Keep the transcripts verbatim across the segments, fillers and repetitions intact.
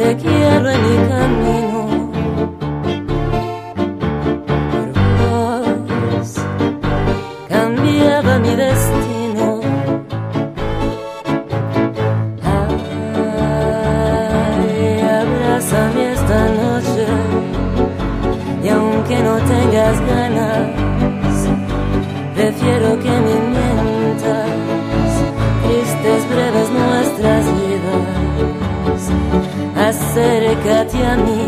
te quiero en mi camino. Por vos cambiaba mi destino. Ay, abrázame esta noche, y aunque no tengas ganas, prefiero que me mientas. Tristes, breves nuestras vidas, acércate a mí,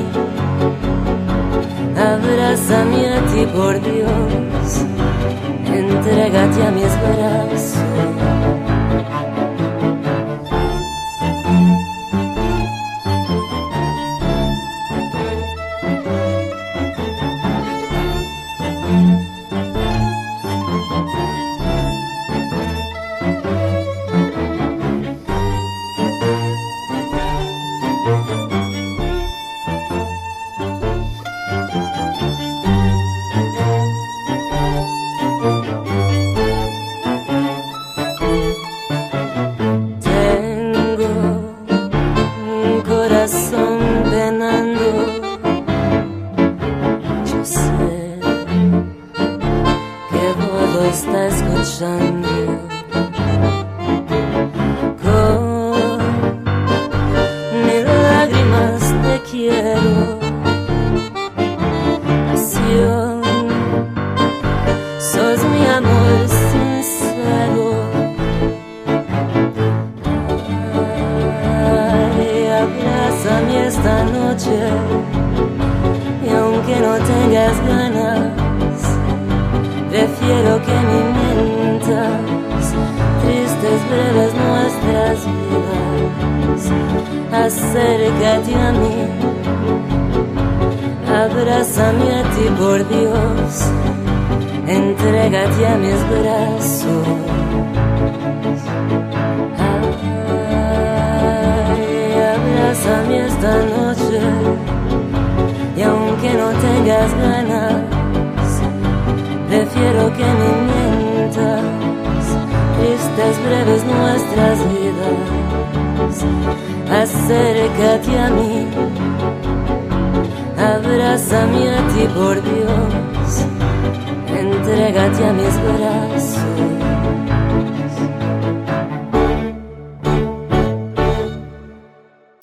abrázame a ti, por Dios, entrégate a mis brazos. Corazón penando, yo sé que vos lo estás escuchando. Con mil lágrimas te quiero, pasión, sos mi amor sincero. Abrázame esta noche, y aunque no tengas ganas, prefiero que me mientas. Tristes, breves nuestras vidas, acércate a mí, abrázame a ti, por Dios, entrégate a mis brazos. Abrázame esta noche, y aunque no tengas ganas, prefiero que me mientas. Tristes, breves nuestras vidas, acércate a mí, abrázame a ti, por Dios, entrégate a mis brazos.